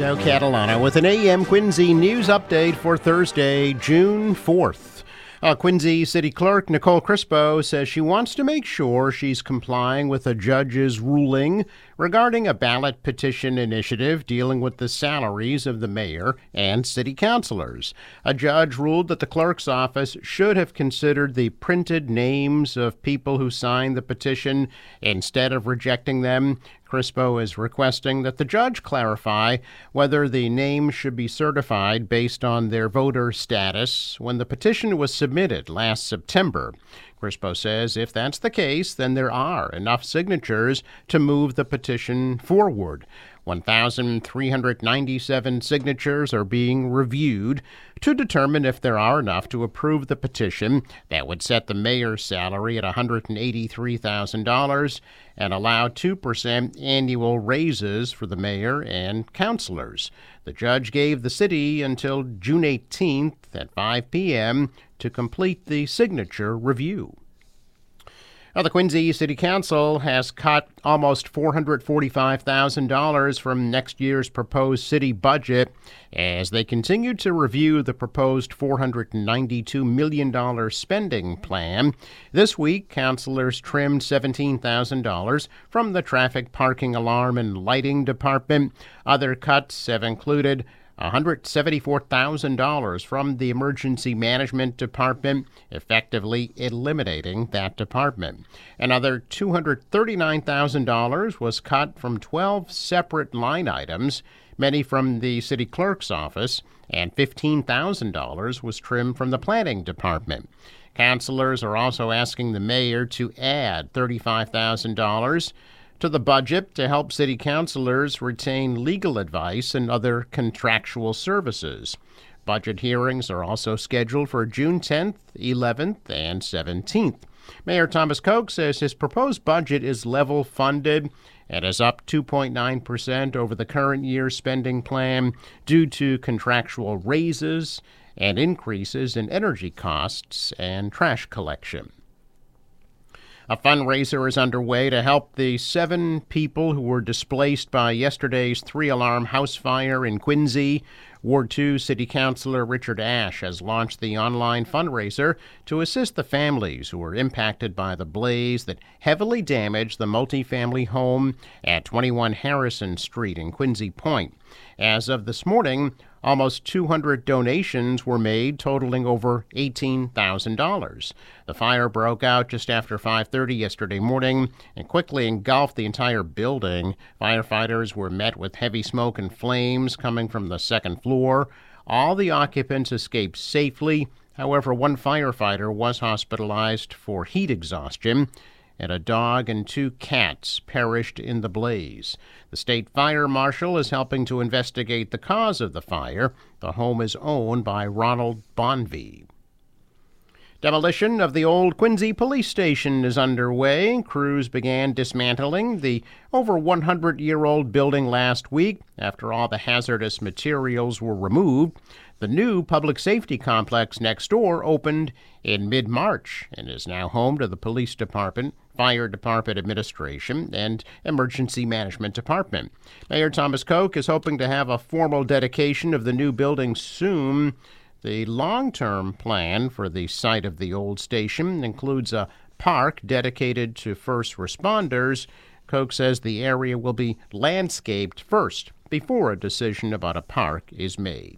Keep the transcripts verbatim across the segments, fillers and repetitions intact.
Joe Catalano with an A M Quincy news update for Thursday, June fourth. Uh, Quincy City Clerk Nicole Crispo says she wants to make sure she's complying with a judge's ruling regarding a ballot petition initiative dealing with the salaries of the mayor and city councilors. A judge ruled that the clerk's office should have considered the printed names of people who signed the petition instead of rejecting them. Crispo is requesting that the judge clarify whether the names should be certified based on their voter status when the petition was submitted last September. Crispo says if that's the case, then there are enough signatures to move the petition forward. one thousand three hundred ninety-seven signatures are being reviewed to determine if there are enough to approve the petition that would set the mayor's salary at one hundred eighty-three thousand dollars and allow two percent annual raises for the mayor and councilors. The judge gave the city until June eighteenth at five p.m. to complete the signature review. Now, the Quincy City Council has cut almost four hundred forty-five thousand dollars from next year's proposed city budget as they continue to review the proposed four hundred ninety-two million dollars spending plan. This week, councilors trimmed seventeen thousand dollars from the traffic, parking, alarm, and lighting department. Other cuts have included one hundred seventy-four thousand dollars from the Emergency Management Department, effectively eliminating that department. Another two hundred thirty-nine thousand dollars was cut from twelve separate line items, many from the city clerk's office, and fifteen thousand dollars was trimmed from the planning department. Councilors are also asking the mayor to add thirty-five thousand dollars to the budget to help city councilors retain legal advice and other contractual services. Budget hearings are also scheduled for June tenth, eleventh, and seventeenth. Mayor Thomas Koch says his proposed budget is level funded and is up two point nine percent over the current year's spending plan due to contractual raises and increases in energy costs and trash collection. A fundraiser is underway to help the seven people who were displaced by yesterday's three-alarm house fire in Quincy. Ward two City Councilor Richard Ashe has launched the online fundraiser to assist the families who were impacted by the blaze that heavily damaged the multifamily home at twenty-one Harrison Street in Quincy Point. As of this morning, almost two hundred donations were made, totaling over eighteen thousand dollars. The fire broke out just after five thirty yesterday morning and quickly engulfed the entire building. Firefighters were met with heavy smoke and flames coming from the second floor. All the occupants escaped safely. However, one firefighter was hospitalized for heat exhaustion, and a dog and two cats perished in the blaze. The state fire marshal is helping to investigate the cause of the fire. The home is owned by Ronald Bonvie. Demolition of the old Quincy police station is underway. Crews began dismantling the over one hundred year old building last week after all the hazardous materials were removed. The new public safety complex next door opened in mid-March and is now home to the police department, fire department administration, and emergency management department. Mayor Thomas Koch is hoping to have a formal dedication of the new building soon. The long-term plan for the site of the old station includes a park dedicated to first responders. Koch says the area will be landscaped first before a decision about a park is made.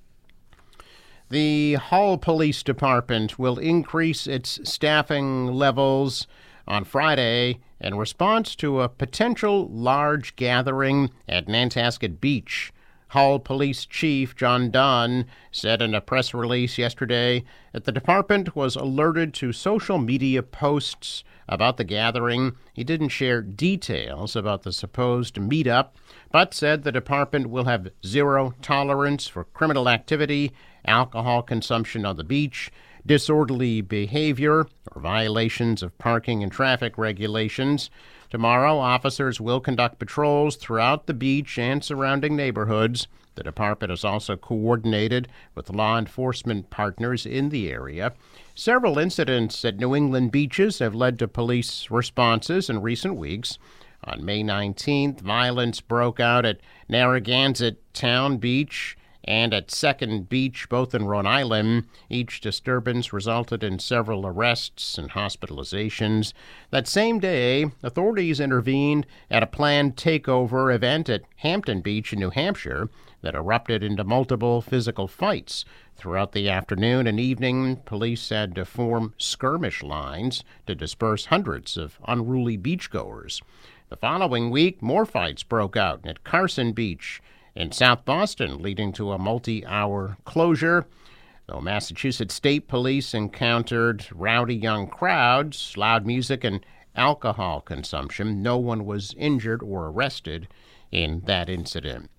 The Hull Police Department will increase its staffing levels on Friday in response to a potential large gathering at Nantasket Beach. Hull Police Chief John Dunn said in a press release yesterday that the department was alerted to social media posts about the gathering. He didn't share details about the supposed meetup, but said the department will have zero tolerance for criminal activity, alcohol consumption on the beach, disorderly behavior, or violations of parking and traffic regulations. Tomorrow, officers will conduct patrols throughout the beach and surrounding neighborhoods. The department has also coordinated with law enforcement partners in the area. Several incidents at New England beaches have led to police responses in recent weeks. On May nineteenth, violence broke out at Narragansett Town Beach and at Second Beach, both in Rhode Island. Each disturbance resulted in several arrests and hospitalizations. That same day, authorities intervened at a planned takeover event at Hampton Beach in New Hampshire that erupted into multiple physical fights. Throughout the afternoon and evening, police had to form skirmish lines to disperse hundreds of unruly beachgoers. The following week, more fights broke out at Carson Beach in South Boston, leading to a multi-hour closure. Though Massachusetts State Police encountered rowdy young crowds, loud music, and alcohol consumption, no one was injured or arrested in that incident.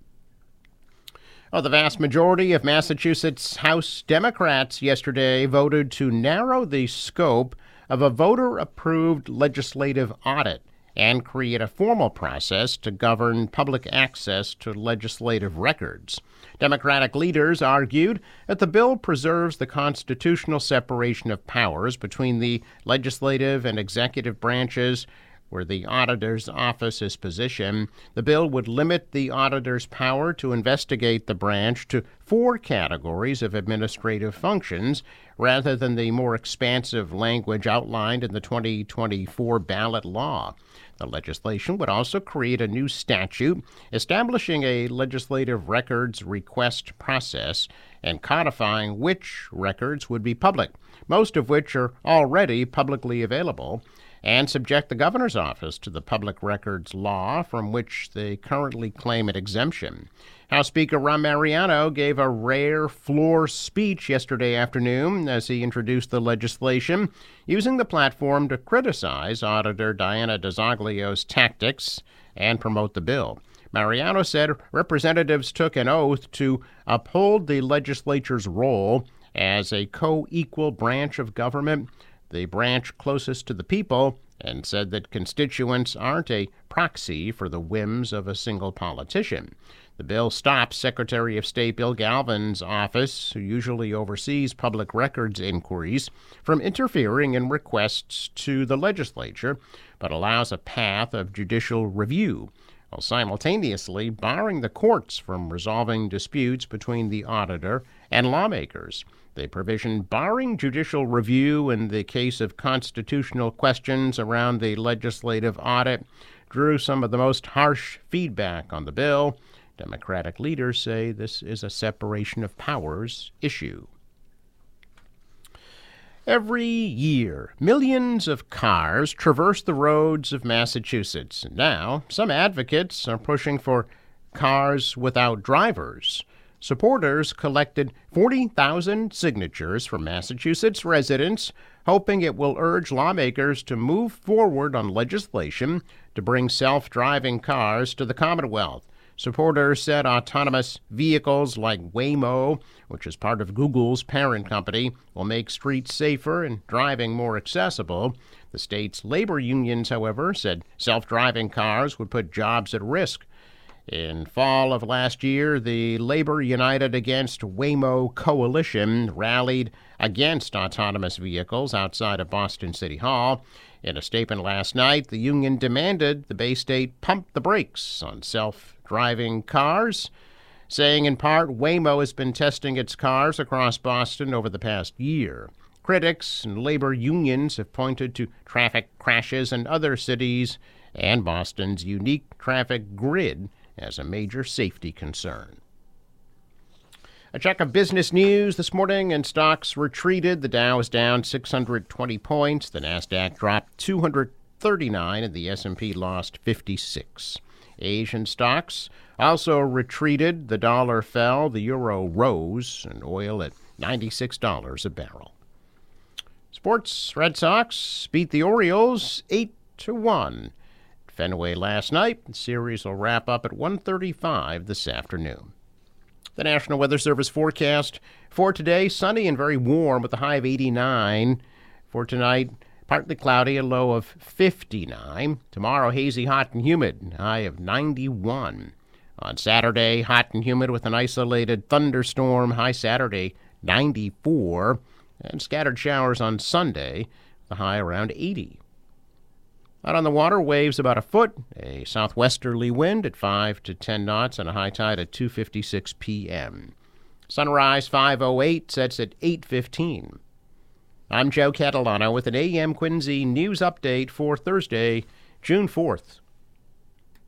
Oh, the vast majority of Massachusetts House Democrats yesterday voted to narrow the scope of a voter-approved legislative audit and create a formal process to govern public access to legislative records. Democratic leaders argued that the bill preserves the constitutional separation of powers between the legislative and executive branches, where the auditor's office is positioned. The bill would limit the auditor's power to investigate the branch to four categories of administrative functions, rather than the more expansive language outlined in the twenty twenty-four ballot law. The legislation would also create a new statute establishing a legislative records request process and codifying which records would be public, most of which are already publicly available, and subject the governor's office to the public records law from which they currently claim an exemption. House Speaker Rahm Mariano gave a rare floor speech yesterday afternoon as he introduced the legislation, using the platform to criticize Auditor Diana DeZoglio's tactics and promote the bill. Mariano said representatives took an oath to uphold the legislature's role as a co-equal branch of government, the branch closest to the people, and said that constituents aren't a proxy for the whims of a single politician. The bill stops Secretary of State Bill Galvin's office, who usually oversees public records inquiries, from interfering in requests to the legislature, but allows a path of judicial review, while simultaneously barring the courts from resolving disputes between the auditor and lawmakers. The provision barring judicial review in the case of constitutional questions around the legislative audit drew some of the most harsh feedback on the bill. Democratic leaders say this is a separation of powers issue. Every year, millions of cars traverse the roads of Massachusetts. Now, some advocates are pushing for cars without drivers. Supporters collected forty thousand signatures from Massachusetts residents, hoping it will urge lawmakers to move forward on legislation to bring self-driving cars to the Commonwealth. Supporters said autonomous vehicles like Waymo, which is part of Google's parent company, will make streets safer and driving more accessible. The state's labor unions, however, said self-driving cars would put jobs at risk. In fall of last year, the Labor United Against Waymo Coalition rallied against autonomous vehicles outside of Boston City Hall. In a statement last night, the union demanded the Bay State pump the brakes on self-driving cars, saying in part Waymo has been testing its cars across Boston over the past year. Critics and labor unions have pointed to traffic crashes in other cities and Boston's unique traffic grid as a major safety concern. A check of business news this morning, and stocks retreated. The Dow is down six hundred twenty points. The Nasdaq dropped two hundred thirty-nine, and the S and P lost fifty-six. Asian stocks also retreated. The dollar fell, the euro rose, and oil at ninety-six dollars a barrel. Sports: Red Sox beat the Orioles eight to one. Fenway last night. The series will wrap up at one thirty-five this afternoon. The National Weather Service forecast for today: sunny and very warm with a high of eighty-nine. For tonight, partly cloudy, a low of fifty-nine. Tomorrow, hazy, hot, and humid, high of ninety-one. On Saturday, hot and humid with an isolated thunderstorm, high Saturday, ninety-four. And scattered showers on Sunday, the high around eighty. Out on the water, waves about a foot, a southwesterly wind at five to ten knots, and a high tide at two fifty-six p.m. Sunrise five oh eight, sets at eight fifteen. I'm Joe Catalano with an A M Quincy news update for Thursday, June fourth.